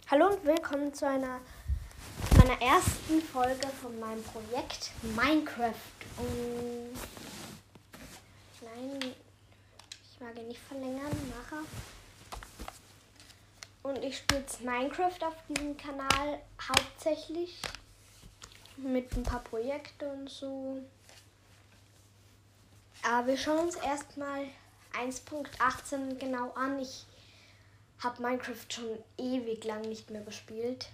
Hallo und willkommen zu meiner ersten Folge von meinem Projekt Minecraft. Nein, ich mag ihn nicht verlängern, nachher. Und ich spiele jetzt Minecraft auf diesem Kanal hauptsächlich mit ein paar Projekten und so. Aber wir schauen uns erstmal 1.18 genau an. Ich habe Minecraft schon ewig lang nicht mehr gespielt.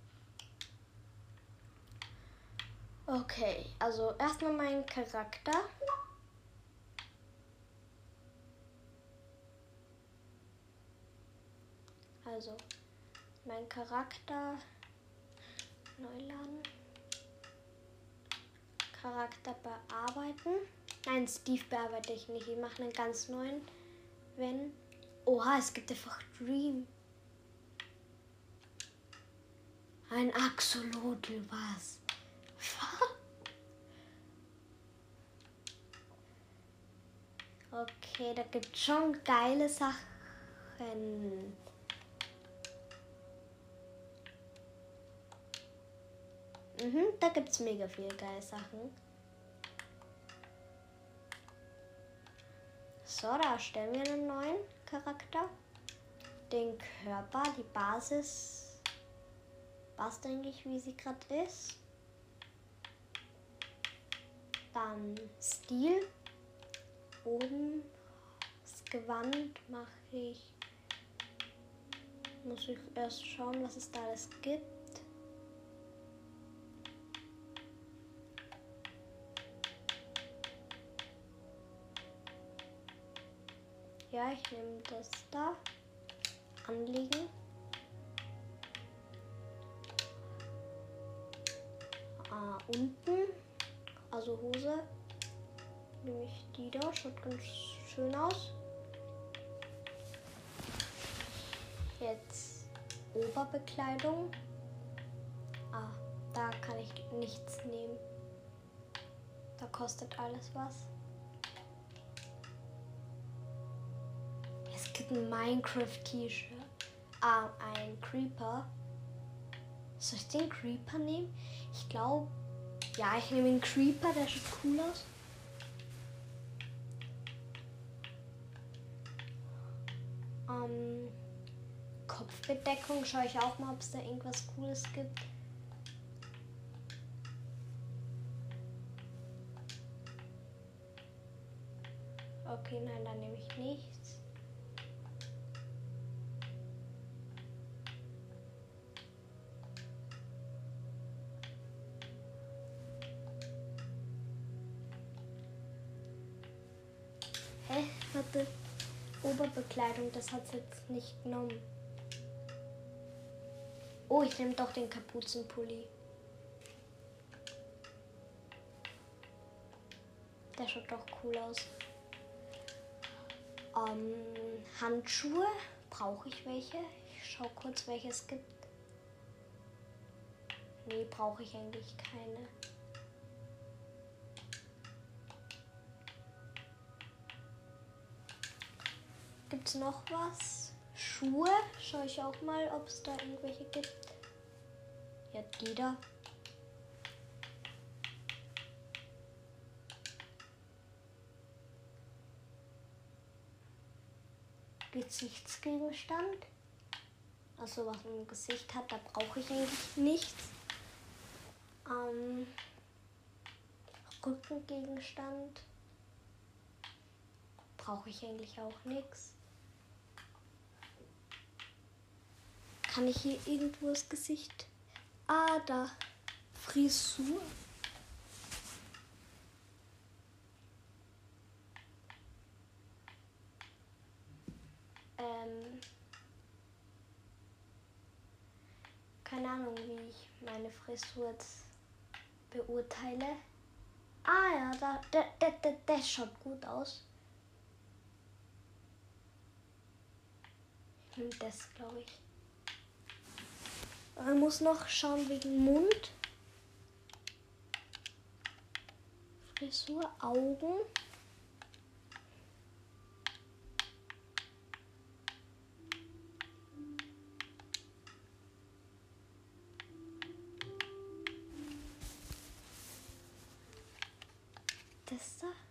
Okay, also erstmal mein Charakter. Also mein Charakter neu laden. Charakter bearbeiten. Nein, Steve bearbeite ich nicht. Ich mache einen ganz neuen. Wenn. Oha, es gibt einfach Dream. Ein Axolotl, was? Okay, da gibt es schon geile Sachen. Da gibt es mega viele geile Sachen. So, da erstellen wir einen neuen Charakter. Den Körper, die Basis. Passt eigentlich, wie sie gerade ist. Dann Stil. Oben das Gewand mache ich. Muss ich erst schauen, was es da alles gibt. Ja, ich nehme das da. Anlegen. Unten, also Hose, nehme ich die da. Schaut ganz schön aus. Jetzt Oberbekleidung. Da kann ich nichts nehmen. Da kostet alles was. Es gibt ein Minecraft-T-Shirt. Ein Creeper. Soll ich den Creeper nehmen? Ich glaube, ja, ich nehme den Creeper, der sieht cool aus. Kopfbedeckung schaue ich auch mal, ob es da irgendwas Cooles gibt. Okay, nein, da nehme ich nichts. Warte. Oberbekleidung, das hat es jetzt nicht genommen. Oh, ich nehme doch den Kapuzenpulli. Der schaut doch cool aus. Handschuhe. Brauche ich welche? Ich schaue kurz, welche es gibt. Nee, brauche ich eigentlich keine. Gibt es noch was? Schuhe? Schaue ich auch mal, ob es da irgendwelche gibt. Ja, die da. Gesichtsgegenstand. Also was ein Gesicht hat, da brauche ich eigentlich nichts. Rückengegenstand. Brauche ich eigentlich auch nichts. Kann ich hier irgendwo das Gesicht? Da. Frisur. Keine Ahnung, wie ich meine Frisur jetzt beurteile. Ja, der schaut gut aus. Ich nehme das, glaube ich. Man muss noch schauen wegen Mund. Frisur, Augen. ist er?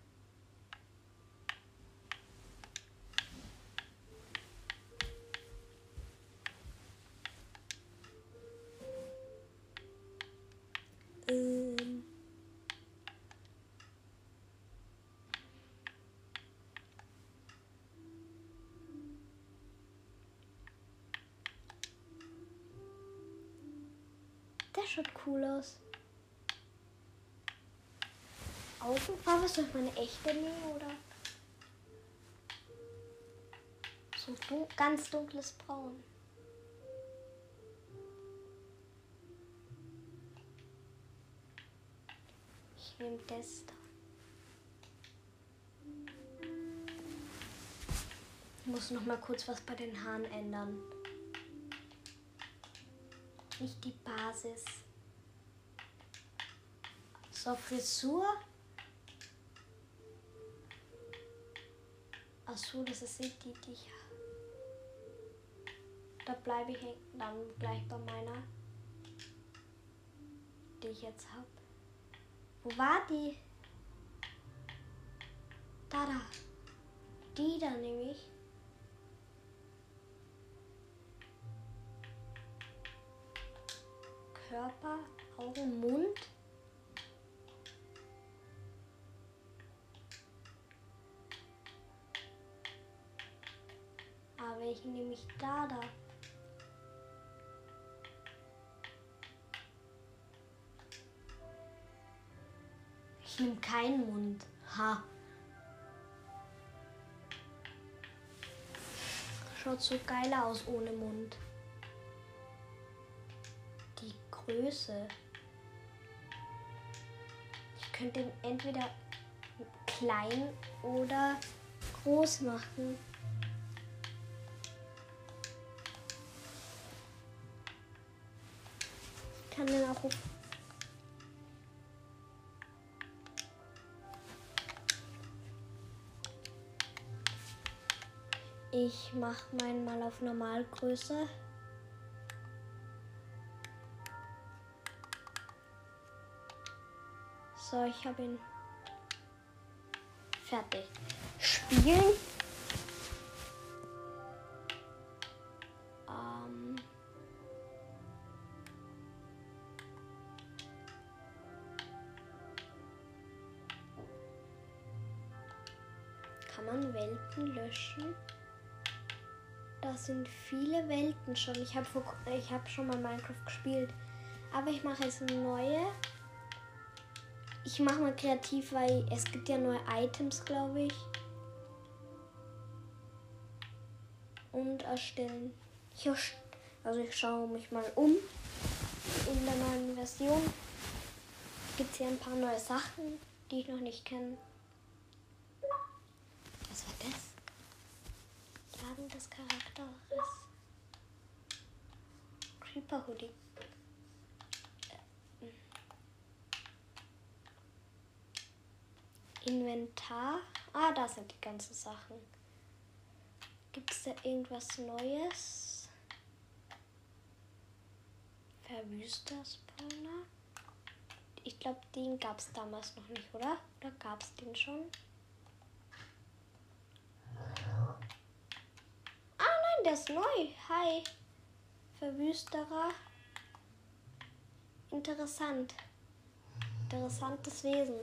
Der schaut cool aus. Augenfarbe, soll ich meine echte nehmen oder so ganz dunkles Braun? Ich nehme das da. Ich muss noch mal kurz was bei den Haaren ändern. Nicht die Basis. So, Frisur. Achso, das ist die ich. Da bleibe ich dann gleich bei meiner, die ich jetzt habe. Wo war die? Da. Die da nämlich. Körper, Augen, Mund. Aber welche nehme ich da? Ich nehme keinen Mund. Ha. Schaut so geil aus ohne Mund. Die Größe. Ich könnte ihn entweder klein oder groß machen. Ich kann den auch. Ich mache meinen mal auf Normalgröße. So, ich habe ihn fertig. Spielen. Kann man Welten löschen? Da sind viele Welten schon. Ich habe schon mal Minecraft gespielt. Aber ich mache jetzt eine neue. Ich mache mal kreativ, weil es gibt ja neue Items, glaube ich. Und erstellen. Ich schaue mich mal um. In der neuen Version gibt es hier ein paar neue Sachen, die ich noch nicht kenne. Was war das? Laden des Charakters. Creeper Hoodie. Inventar. Ah, da sind die ganzen Sachen. Gibt es da irgendwas Neues? Verwüster-Spawner. Ich glaube, den gab es damals noch nicht, oder? Oder gab es den schon? Ah nein, der ist neu. Hi. Verwüsterer. Interessant. Interessantes Wesen.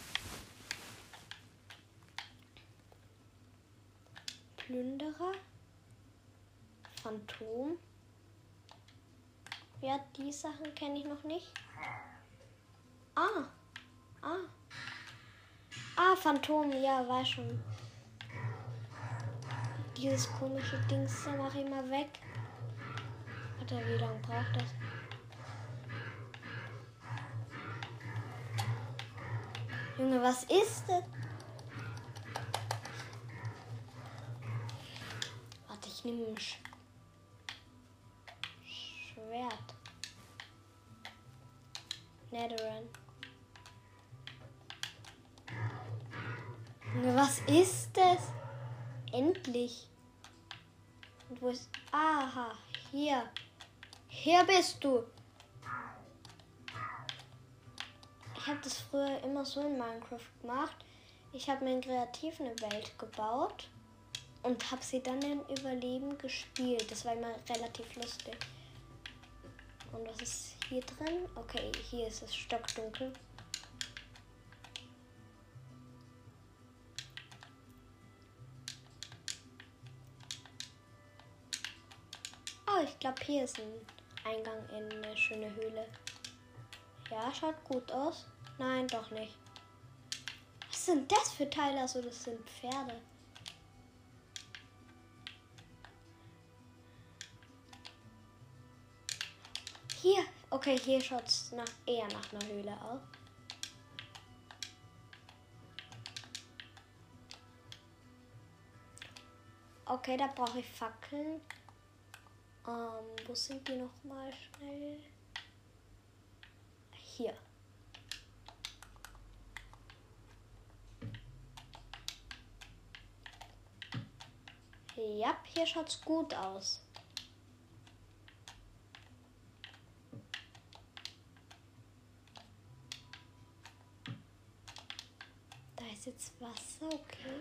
Plünderer. Phantom. Ja, die Sachen kenne ich noch nicht. Phantom, ja, war schon. Dieses komische Dings, da mache ich mal weg. Warte, wie lange braucht das? Junge, was ist das? Warte, ich nehme ein Schwert. Netherrain. Junge, was ist das? Endlich. Und wo ist... Aha, hier. Hier bist du. Ich habe das früher immer so in Minecraft gemacht. Ich habe mir in Kreativ eine Welt gebaut und habe sie dann in Überleben gespielt. Das war immer relativ lustig. Und was ist hier drin? Okay, hier ist es stockdunkel. Oh, ich glaube, hier ist ein Eingang in eine schöne Höhle. Ja, schaut gut aus. Nein, doch nicht. Was sind das für Teile? Also, das sind Pferde. Hier. Okay, hier schaut es eher nach einer Höhle aus. Okay, da brauche ich Fackeln. Wo sind die nochmal schnell? Hier. Ja, hier schaut's gut aus. Da ist jetzt Wasser, okay.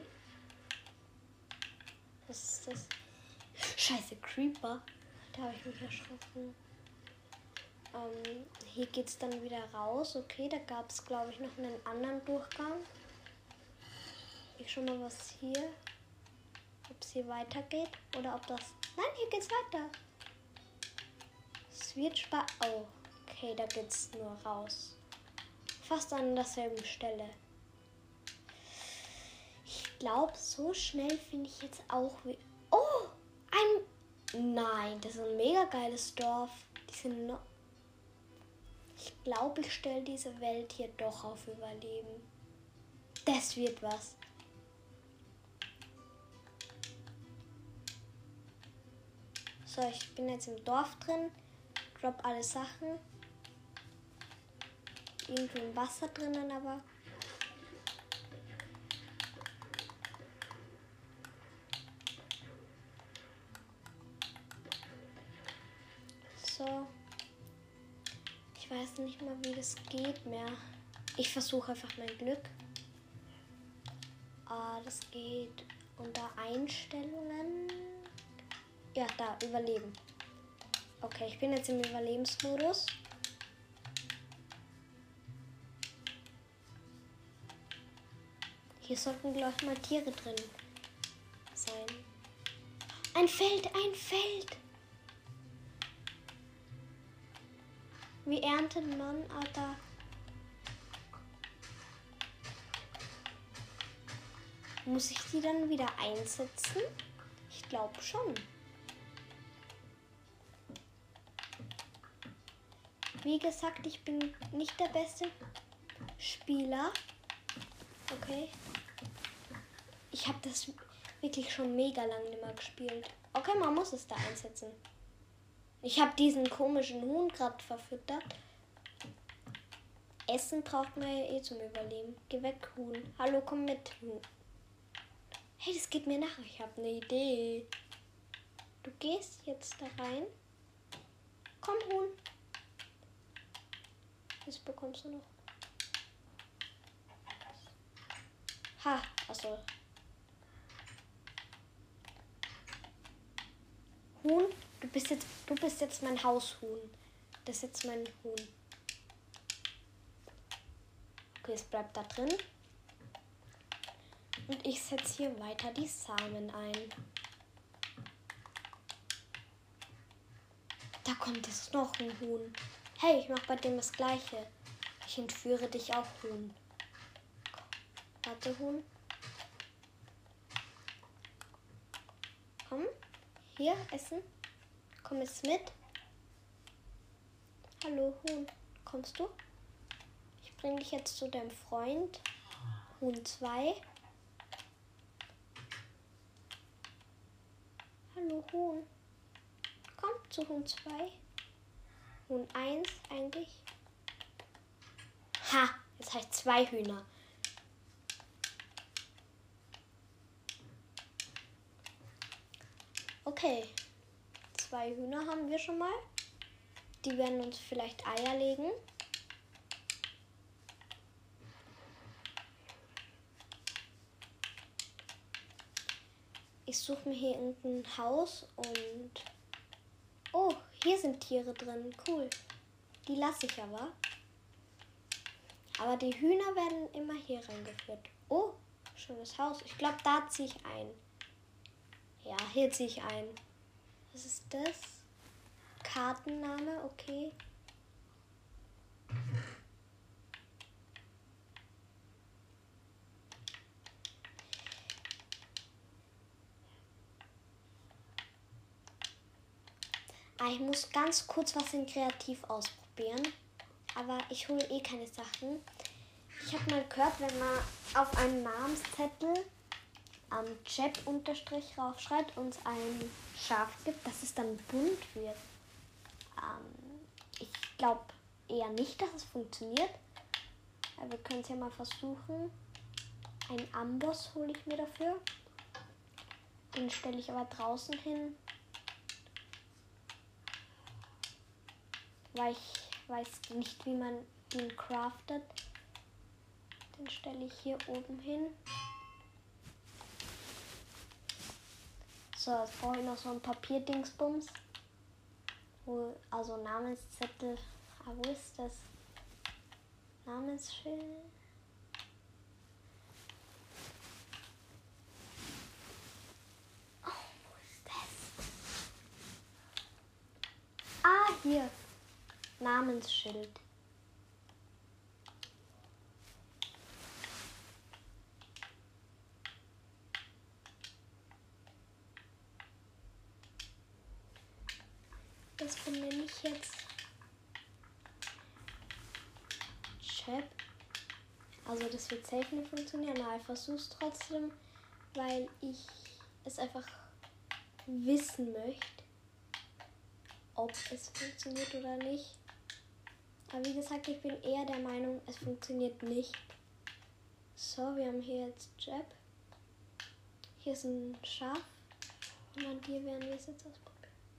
Was ist das? Scheiße, Creeper. Da habe ich mich erschrocken. Hier geht's dann wieder raus. Okay, da gab es, glaube ich, noch einen anderen Durchgang. Ich schau mal, was hier. Ob es hier weitergeht oder ob das. Nein, hier geht's weiter. Es wird spannend. Oh, okay, da geht's nur raus. Fast an derselben Stelle. Ich glaube, so schnell finde ich jetzt auch wie. Oh! Nein, das ist ein mega geiles Dorf. Die sind noch. Ich glaube, ich stelle diese Welt hier doch auf Überleben. Das wird was. So, ich bin jetzt im Dorf drin. Drop alle Sachen. Irgendwie im Wasser drinnen, aber. So. Ich weiß nicht mal, wie das geht mehr. Ich versuche einfach mein Glück. Das geht unter Einstellungen. Ja, da, Überleben. Okay, ich bin jetzt im Überlebensmodus. Hier sollten, glaube ich, mal Tiere drin sein. Ein Feld, ein Feld! Wie erntet man, aber muss ich die dann wieder einsetzen? Ich glaube schon. Wie gesagt, ich bin nicht der beste Spieler. Okay. Ich habe das wirklich schon mega lange nicht mehr gespielt. Okay, man muss es da einsetzen. Ich habe diesen komischen Huhn gerade verfüttert. Essen braucht man ja eh zum Überleben. Geh weg, Huhn. Hallo, komm mit, Huhn. Hey, das geht mir nach. Ich habe eine Idee. Du gehst jetzt da rein. Komm, Huhn. Das bekommst du noch. Ha, achso. Huhn, du bist jetzt mein Haushuhn. Das ist jetzt mein Huhn. Okay, es bleibt da drin. Und ich setze hier weiter die Samen ein. Da kommt jetzt noch ein Huhn. Hey, ich mache bei dem das Gleiche. Ich entführe dich auch, Huhn. Warte, Huhn. Komm, hier, essen. Komm jetzt mit. Hallo, Huhn. Kommst du? Ich bringe dich jetzt zu deinem Freund. Huhn 2. Hallo, Huhn. Komm zu Huhn 2. Huhn 1 eigentlich. Ha, jetzt habe ich 2 Hühner. Okay, 2 Hühner haben wir schon mal. Die werden uns vielleicht Eier legen. Ich suche mir hier irgendein Haus und... Oh, hier sind Tiere drin. Cool. Die lasse ich aber. Aber die Hühner werden immer hier reingeführt. Oh, schönes Haus. Ich glaube, da ziehe ich ein. Ja, hier ziehe ich ein. Was ist das? Kartenname, okay. Ich muss ganz kurz was in Kreativ ausprobieren. Aber ich hole eh keine Sachen. Ich habe mal gehört, wenn man auf einen Namenszettel Chat unterstrich raufschreibt und ein Schaf gibt, dass es dann bunt wird. Ich glaube eher nicht, dass es funktioniert. Aber wir können es ja mal versuchen. Ein Amboss hole ich mir dafür. Den stelle ich aber draußen hin. Weil ich weiß nicht, wie man den craftet. Den stelle ich hier oben hin. So, jetzt brauche ich noch so ein Papierdingsbums. Also Namenszettel. Wo ist das? Namensschild. Oh, wo ist das? Ah, hier. Namensschild. Das benenne ich jetzt Chat. Also das wird safe nicht funktionieren, aber ich versuche es trotzdem, weil ich es einfach wissen möchte, ob es funktioniert oder nicht. Aber wie gesagt, ich bin eher der Meinung, es funktioniert nicht. So, wir haben hier jetzt Jab. Hier ist ein Schaf. Und an dir werden wir es jetzt ausprobieren.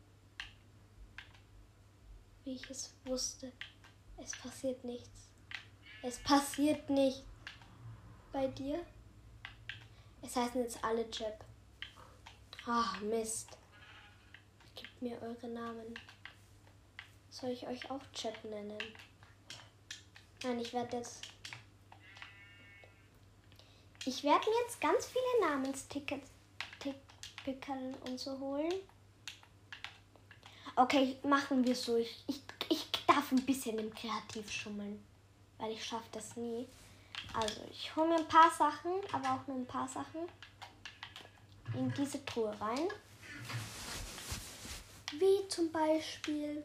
Wie ich es wusste. Es passiert nichts. Es passiert nicht. Bei dir? Es heißen jetzt alle Jab. Ach, Mist. Gebt mir eure Namen. Soll ich euch auch Chat nennen? Nein, ich werde mir jetzt ganz viele Namenstickets picken und so holen. Okay, machen wir so. Ich darf ein bisschen im Kreativ schummeln, weil ich schaffe das nie. Also, ich hole mir ein paar Sachen, aber auch nur ein paar Sachen in diese Truhe rein. Wie zum Beispiel...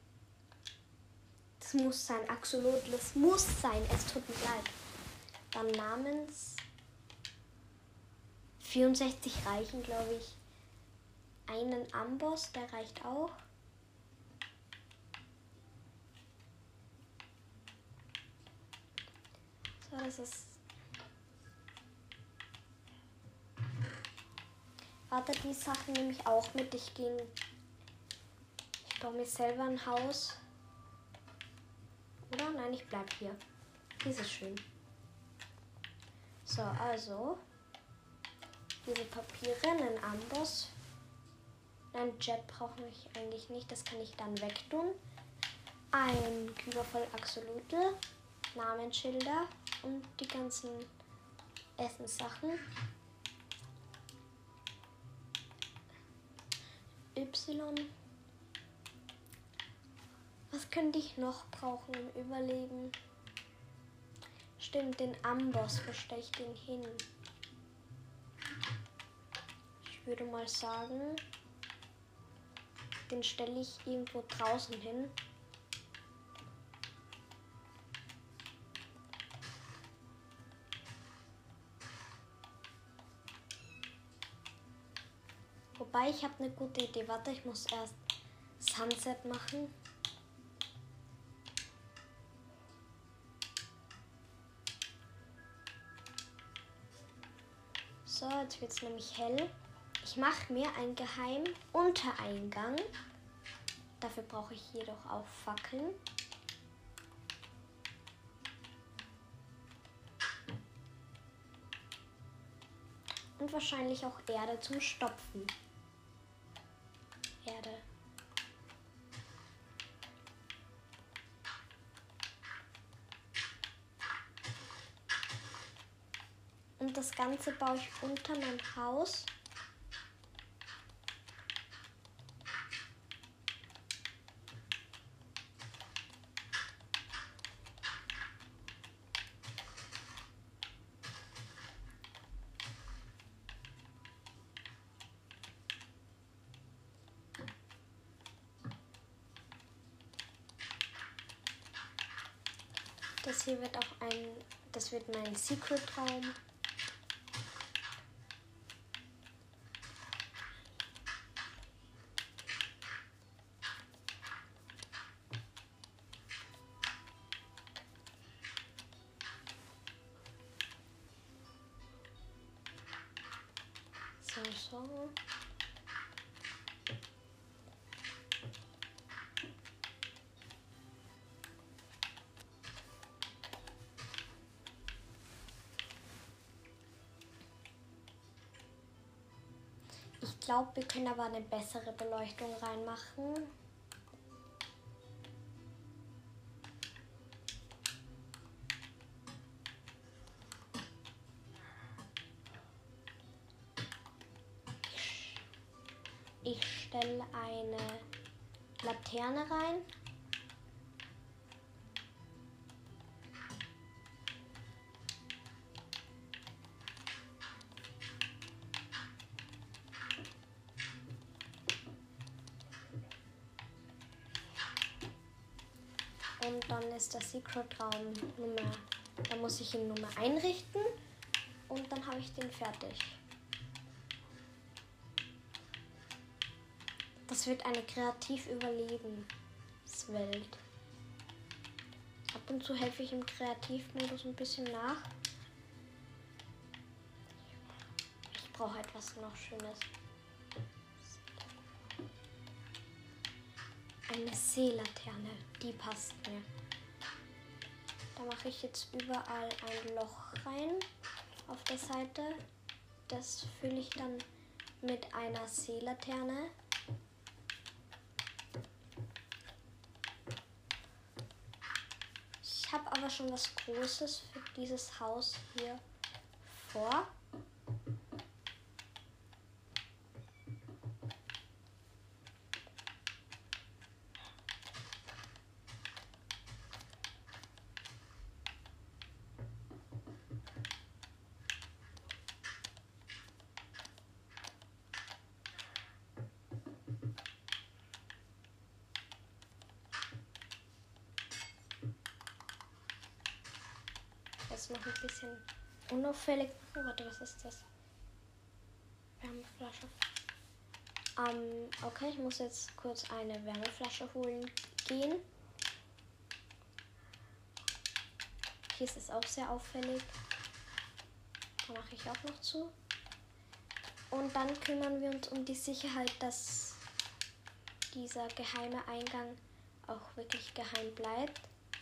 Das muss sein, Axolotl, das muss sein. Es tut mir leid. Dann Namens 64 reichen, glaube ich. Einen Amboss, der reicht auch. So, das ist... Warte, die Sachen nehme ich auch mit. Ich baue mir selber ein Haus. Oder? Nein, ich bleib hier. Dies ist schön. So, also. Diese Papiere, einen Amboss. Ein Jet brauche ich eigentlich nicht. Das kann ich dann wegtun. Ein Kübel voll Axolotl. Namensschilder. Und die ganzen Essenssachen. Y. Was könnte ich noch brauchen im Überleben? Stimmt, den Amboss, wo stelle ich den hin? Ich würde mal sagen, den stelle ich irgendwo draußen hin. Wobei, ich habe eine gute Idee. Warte, ich muss erst Sunset machen. So, jetzt wird es nämlich hell. Ich mache mir einen geheimen Untereingang. Dafür brauche ich jedoch auch Fackeln. Und wahrscheinlich auch Erde zum Stopfen. Erde. Und das Ganze baue ich unter mein Haus. Das hier wird auch das wird mein Secret-Raum. So. Ich glaube, wir können aber eine bessere Beleuchtung reinmachen. Ich stelle eine Laterne rein. Und dann ist der Secret-Raum Nummer. Da muss ich ihn Nummer einrichten und dann habe ich den fertig. Das wird eine Kreativ-Überlebenswelt. Ab und zu helfe ich im Kreativmodus ein bisschen nach. Ich brauche etwas noch Schönes. Eine Seelaterne, die passt mir. Da mache ich jetzt überall ein Loch rein auf der Seite. Das fülle ich dann mit einer Seelaterne. Ich habe aber schon was Großes für dieses Haus hier vor. Jetzt noch ein bisschen unauffällig. Oh, warte, was ist das? Wärmeflasche. Okay, ich muss jetzt kurz eine Wärmeflasche holen gehen. Hier ist es auch sehr auffällig. Da mache ich auch noch zu. Und dann kümmern wir uns um die Sicherheit, dass dieser geheime Eingang auch wirklich geheim bleibt.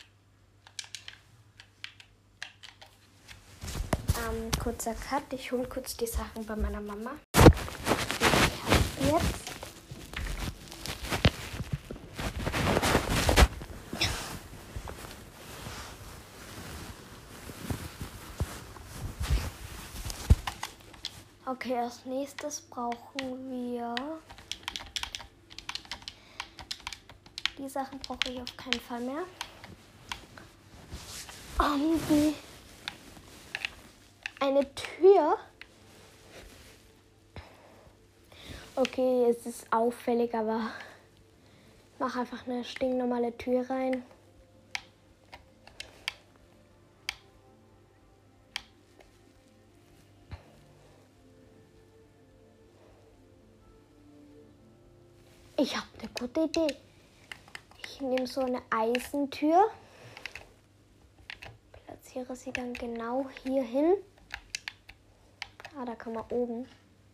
Kurzer Cut, ich hole kurz die Sachen bei meiner Mama. Ich habe jetzt okay, als nächstes brauchen wir die Sachen brauche ich auf keinen Fall mehr. Eine Tür. Okay, es ist auffällig, aber ich mache einfach eine stinknormale Tür rein. Ich habe eine gute Idee. Ich nehme so eine Eisentür, platziere sie dann genau hier hin. Da kann man oben.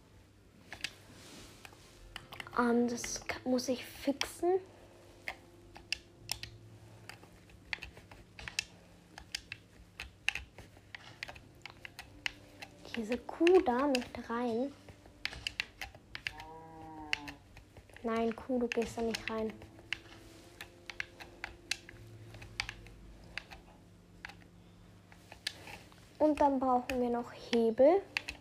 Das muss ich fixen. diese Kuh da mit rein. Nein, Kuh, du gehst da nicht rein. Und dann brauchen wir noch Hebel.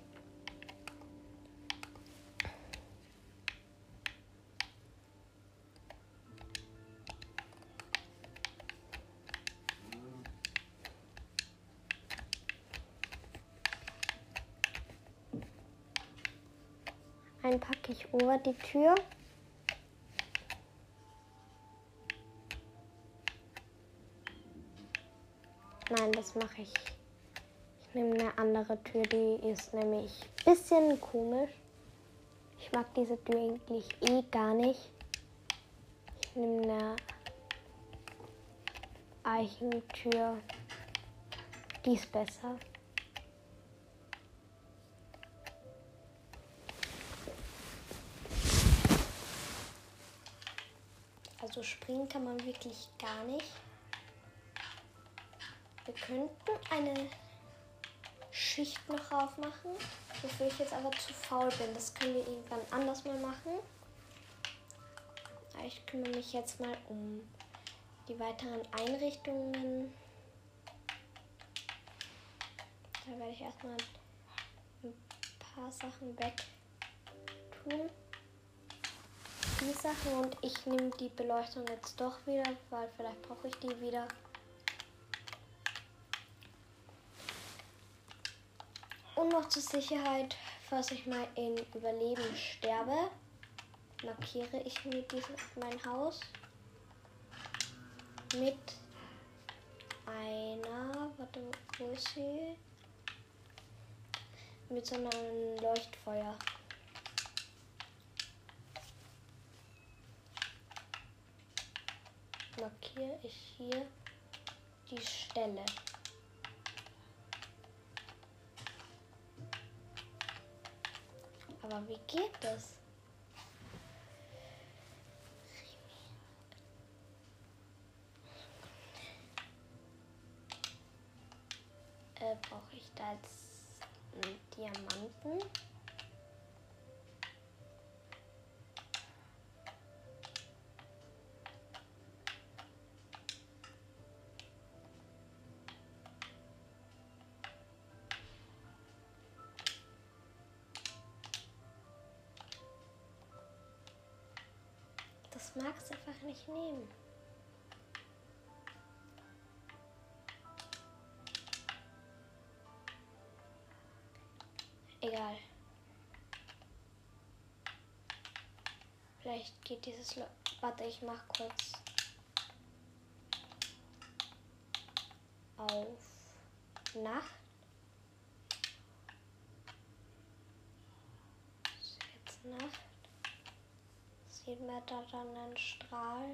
Einen packe ich über die Tür. Nein, das mache ich. Ich nehme eine andere Tür, die ist nämlich ein bisschen komisch. Ich mag diese Tür eigentlich eh gar nicht. Ich nehme eine Eichentür. Die ist besser. Also springen kann man wirklich gar nicht. Wir könnten eine Schicht noch aufmachen, wofür ich jetzt aber zu faul bin. Das können wir irgendwann anders mal machen. Aber ich kümmere mich jetzt mal um die weiteren Einrichtungen. Da werde ich erstmal ein paar Sachen weg tun. Die Sachen, und ich nehme die Beleuchtung jetzt doch wieder, weil vielleicht brauche ich die wieder. Und noch zur Sicherheit, falls ich mal in Überleben sterbe, markiere ich mir mein Haus mit einer, warte, wo ist sie? Mit so einem Leuchtfeuer. Markiere ich hier die Stelle. Aber wie geht das? Brauche ich da jetzt einen Diamanten? Das mag es einfach nicht nehmen. Egal. Vielleicht geht dieses... Warte, ich mach kurz auf Nacht. Ist jetzt Nacht. Sieht man da dann einen Strahl?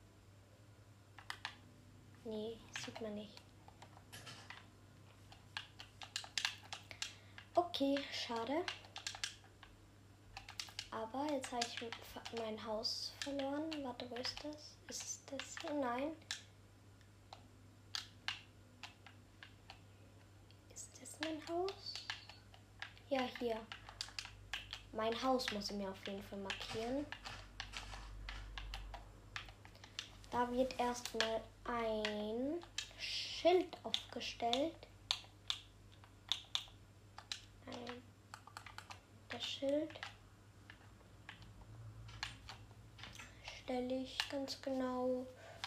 Nee, sieht man nicht. Okay, schade. Aber jetzt habe ich mein Haus verloren. Warte, wo ist das? Ist das hier? Nein. Ist das mein Haus? Ja, hier. Mein Haus muss ich mir auf jeden Fall markieren. Da wird erstmal ein Schild aufgestellt. Das Schild stelle ich ganz genau.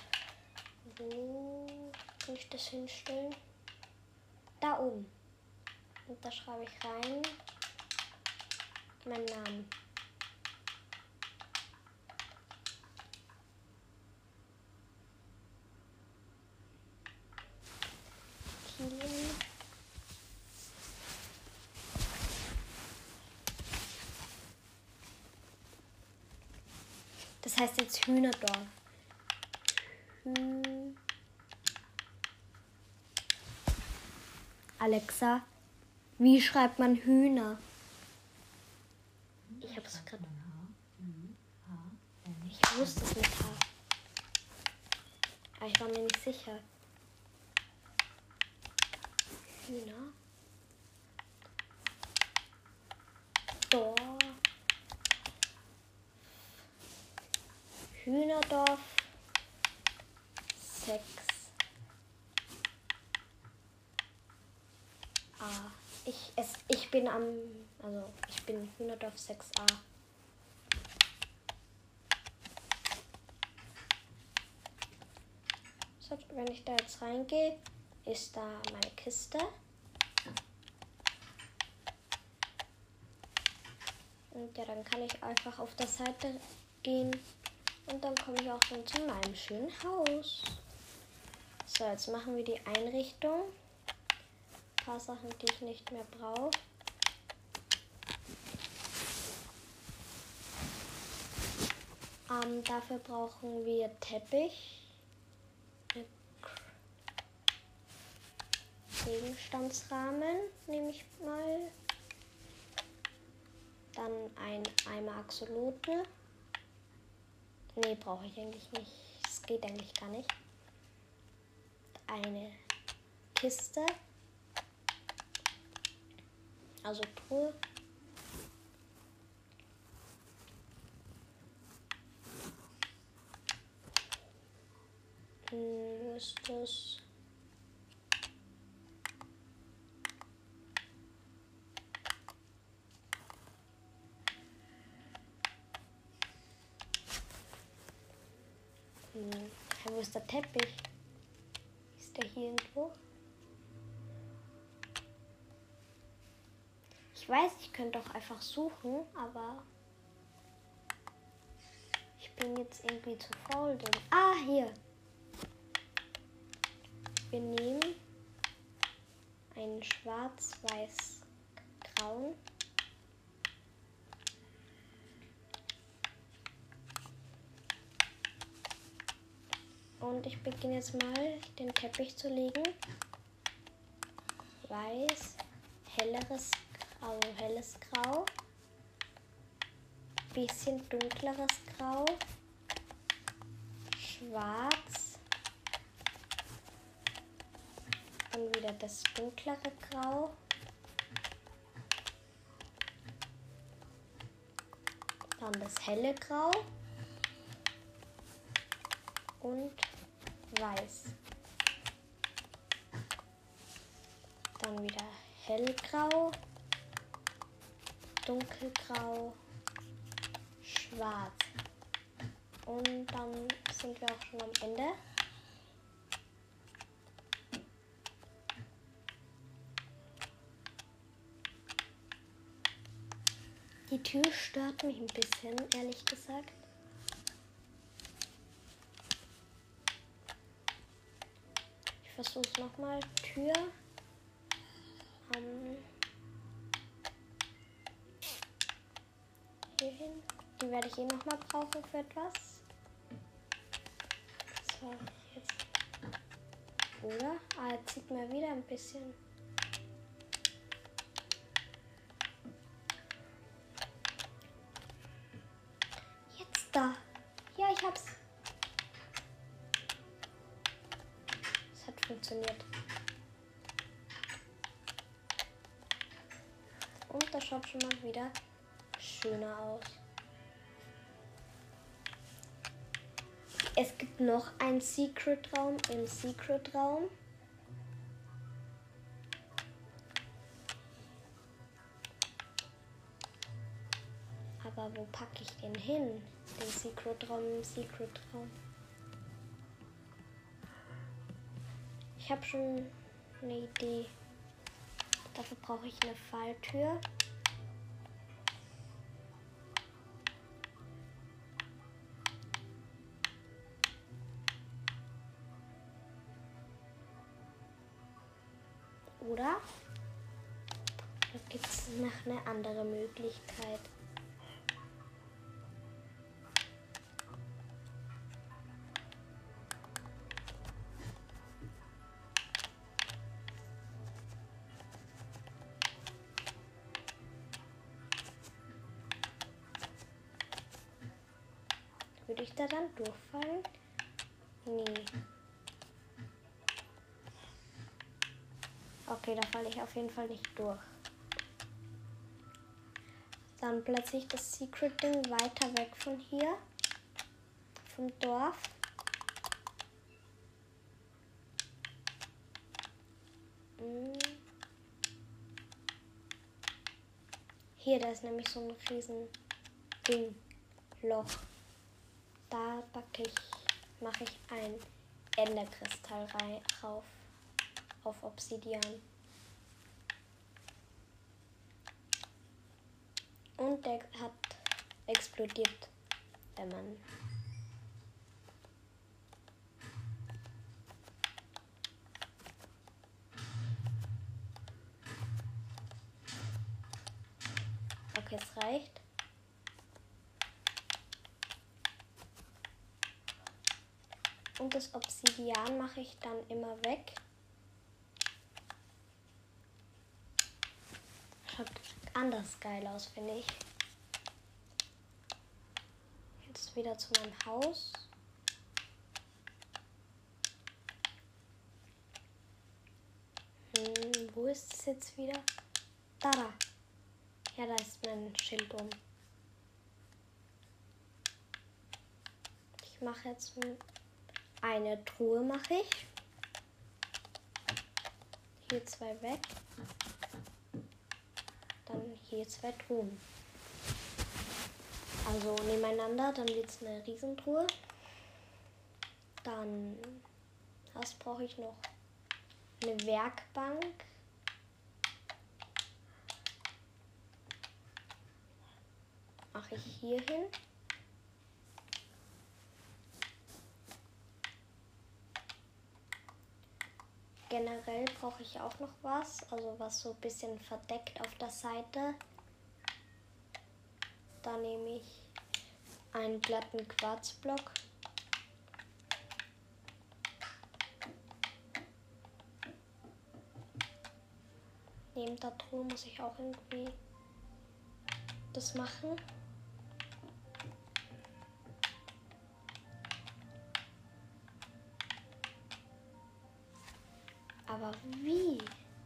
Wo kann ich das hinstellen? Da oben. Und da schreibe ich rein meinen Namen. Kilian. Das heißt jetzt Hühnerdorf. Alexa, wie schreibt man Hühner? Ich habe es gerade. Ich wusste es mit H. Aber ich war mir nicht sicher. Hühner. Hühnerdorf 6a. Ich bin Hühnerdorf 6a. So, wenn ich da jetzt reingehe, ist da meine Kiste. Und ja, dann kann ich einfach auf der Seite gehen. Und dann komme ich auch schon zu meinem schönen Haus. So, jetzt machen wir die Einrichtung. Ein paar Sachen, die ich nicht mehr brauche. Dafür brauchen wir Teppich. Gegenstandsrahmen nehme ich mal. Dann ein Eimer Axolotl. Nee, brauche ich eigentlich nicht. Das geht eigentlich gar nicht. Eine Kiste. Also Truhe. Wo ist das? Wo ist der Teppich? Ist der hier irgendwo? Ich weiß, ich könnte auch einfach suchen, aber ich bin jetzt irgendwie zu faul. Hier. Wir nehmen einen schwarz-weiß-grauen. Und ich beginne jetzt mal den Teppich zu legen. Weiß, helles Grau, bisschen dunkleres Grau, schwarz, dann wieder das dunklere Grau, dann das helle Grau und weiß. Dann wieder hellgrau, dunkelgrau, schwarz. Und dann sind wir auch schon am Ende. Die Tür stört mich ein bisschen, ehrlich gesagt. Ich versuche es nochmal. Tür. Hier hin. Die werde ich nochmal brauchen für etwas. So, jetzt. Oder? Jetzt sieht man wieder ein bisschen. Jetzt da. Ja, ich hab's. Es hat funktioniert. Und das schaut schon mal wieder schöner aus. Es gibt noch einen Secret-Raum im Secret-Raum. Aber wo packe ich den hin? Den Secret-Raum im Secret-Raum. Ich habe schon eine Idee. Dafür brauche ich eine Falltür. Oder? Da gibt es noch eine andere Möglichkeit. Würde ich da dann durchfallen? Nee. Okay, da falle ich auf jeden Fall nicht durch. Dann platziere ich das Secret Ding weiter weg von hier, vom Dorf. Hier, da ist nämlich so ein riesen Ding, Loch. Da mache ich ein Enderkristall rauf auf Obsidian. Und der hat explodiert, wenn man okay, es reicht. Und das Obsidian mache ich dann immer weg. Schaut anders geil aus, finde ich. Jetzt wieder zu meinem Haus. Wo ist es jetzt wieder? Da. Ja, da ist mein Schild um. Ich mache jetzt eine Truhe, mache ich. Hier 2 weg. Dann hier 2 Truhen. Also nebeneinander, dann wird es eine Riesentruhe. Dann, was brauche ich noch? Eine Werkbank. Mache ich hier hin. Generell brauche ich auch noch was, also was so ein bisschen verdeckt auf der Seite. Da nehme ich einen glatten Quarzblock. Neben der Truhe muss ich auch irgendwie das machen. Aber wie?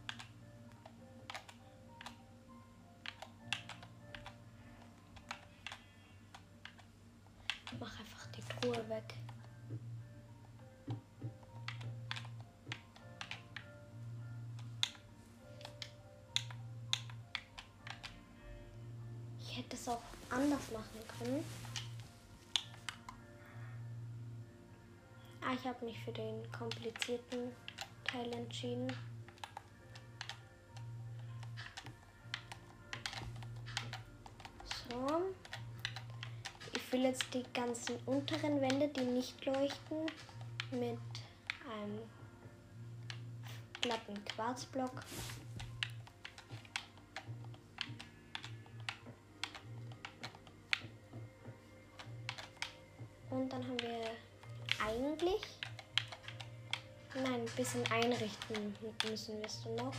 Mach einfach die Truhe weg. Ich hätte es auch anders machen können. Ich habe mich für den komplizierten Teil entschieden. So. Ich fülle jetzt die ganzen unteren Wände, die nicht leuchten, mit einem glatten Quarzblock. Und dann haben wir eigentlich, nein, ein bisschen einrichten müssen wir es noch.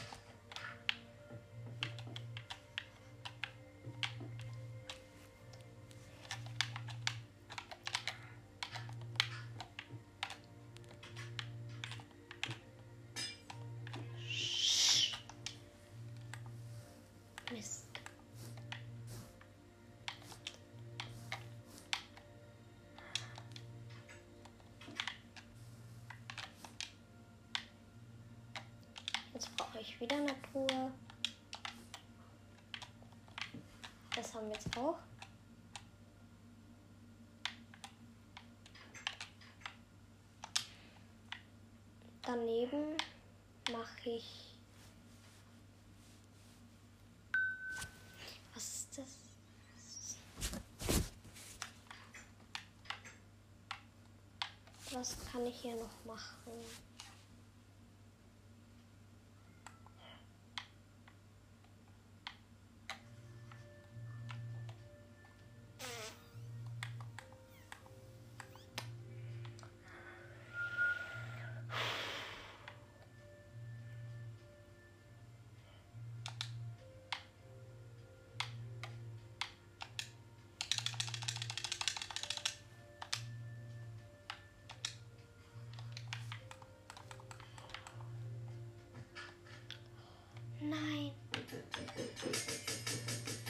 Mist. Jetzt brauche ich wieder eine Truhe. Das haben wir jetzt auch. Daneben mache ich. Was ist das? Was kann ich hier noch machen?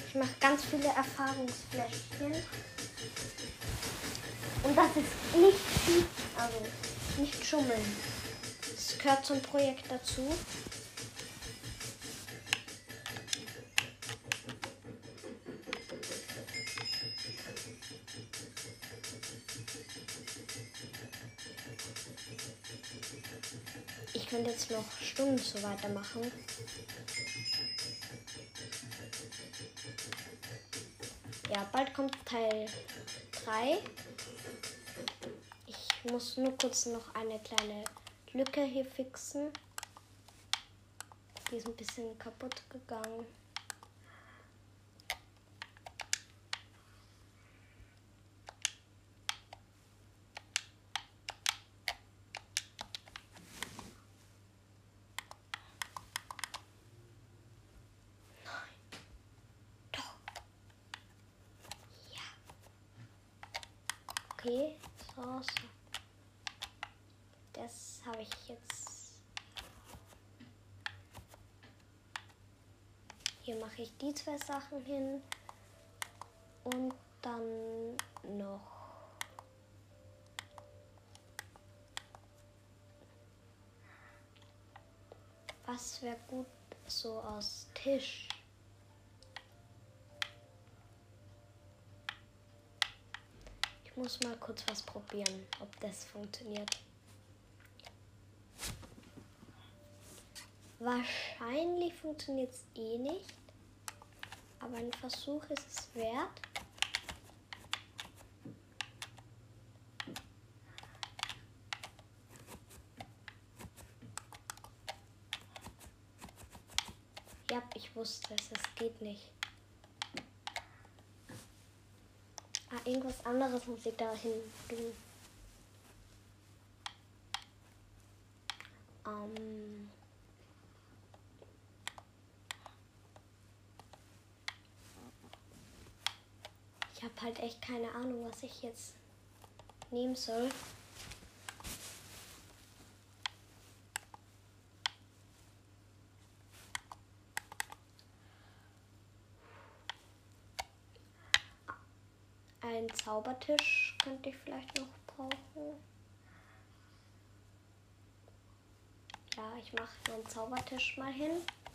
Ich mache ganz viele Erfahrungsfläschchen. Und das ist nicht viel, also nicht schummeln. Das gehört zum Projekt dazu. Ich könnte jetzt noch Stunden so weitermachen. Ja, bald kommt Teil 3. Ich muss nur kurz noch eine kleine Lücke hier fixen. Die ist ein bisschen kaputt gegangen. Okay, so. Das habe ich jetzt. Hier mache ich die 2 Sachen hin. Und dann noch. Was wäre gut so aus Tisch? Ich muss mal kurz was probieren, ob das funktioniert. Wahrscheinlich funktioniert es eh nicht, aber ein Versuch ist es wert. Ja, ich wusste es, es geht nicht. Irgendwas anderes muss ich da hin tun. Ich habe halt echt keine Ahnung, was ich jetzt nehmen soll. Ein Zaubertisch könnte ich vielleicht noch brauchen. Ja, ich mache meinen Zaubertisch mal hin.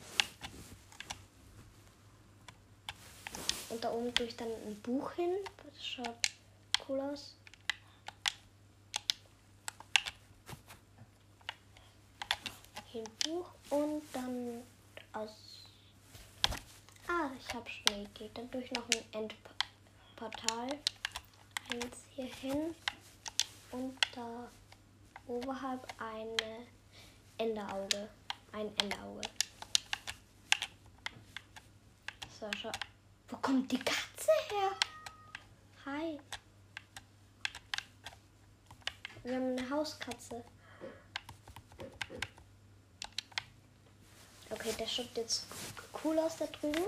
Und da oben tue ich dann ein Buch hin. Das schaut cool aus. Hier ein Buch und dann aus... ich habe schon eine Idee. Dann tue ich noch ein Endportal. Eins hier hin. Und da oberhalb ein Enderauge. So, schau. Wo kommt die Katze her? Hi. Wir haben eine Hauskatze. Okay, der schaut jetzt cool aus da drüben.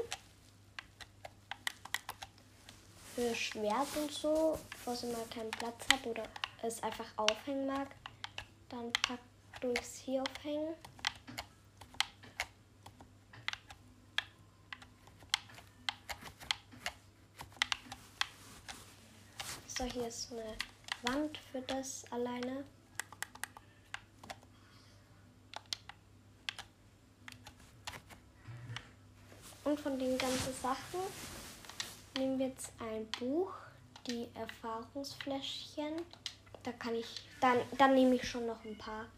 Für Schwert und so, falls ich mal keinen Platz habe oder es einfach aufhängen mag, dann tue ich es hier aufhängen. So, hier ist eine Wand für das alleine. Und von den ganzen Sachen nehmen wir jetzt ein Buch, die Erfahrungsfläschchen. Da kann ich, dann nehme ich schon noch ein paar.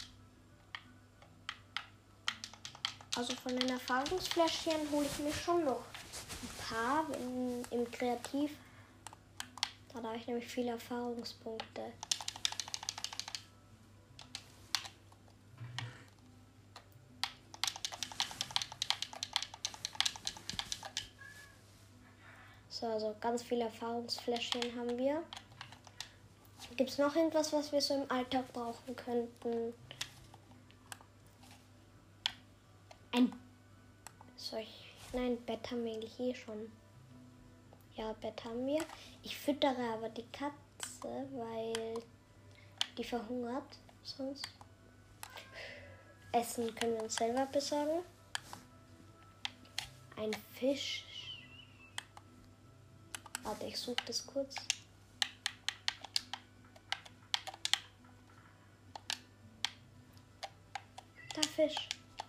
Also von den Erfahrungsfläschchen hole ich mir schon noch ein paar im Kreativ. Da habe ich nämlich viele Erfahrungspunkte. So, also ganz viele Erfahrungsfläschchen haben wir. Gibt es noch irgendwas, was wir so im Alltag brauchen könnten? Bett haben wir eigentlich eh schon. Ja, Bett haben wir. Ich füttere aber die Katze, weil die verhungert sonst. Essen können wir uns selber besorgen. Ein Fisch. Warte, ich suche das kurz. Da Fisch.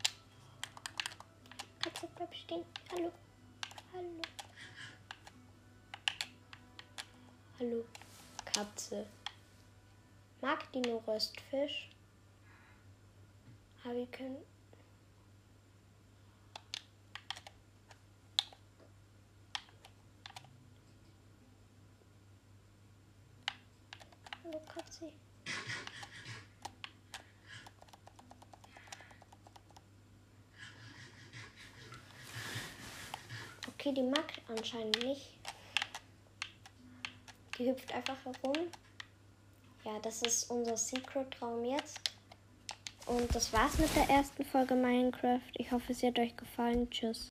Katze, bleib stehen. Hallo. Hallo. Hallo. Katze. Mag die nur Röstfisch? Aber wir können... Hallo Katze. Okay, die mag anscheinend nicht. Die hüpft einfach herum. Ja, das ist unser Secret-Raum jetzt. Und das war's mit der ersten Folge Minecraft. Ich hoffe, es hat euch gefallen. Tschüss.